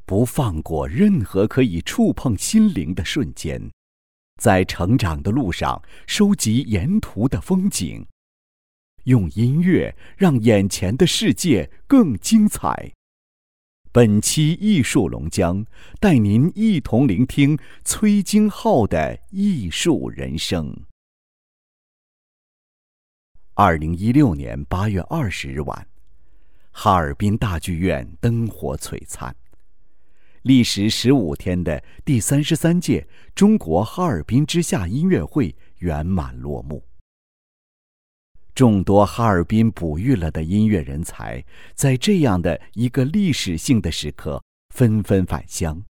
不放过任何可以触碰心灵的瞬间，在成长的路上收集沿途的风景，用音乐让眼前的世界更精彩。本期艺术龙江带您一同聆听崔京浩的艺术人生。2016年8月20日晚，哈尔滨大剧院灯火璀璨，历时15天的第33届中国哈尔滨之夏音乐会圆满落幕。众多哈尔滨哺育了的音乐人才，在这样的一个历史性的时刻纷纷返乡，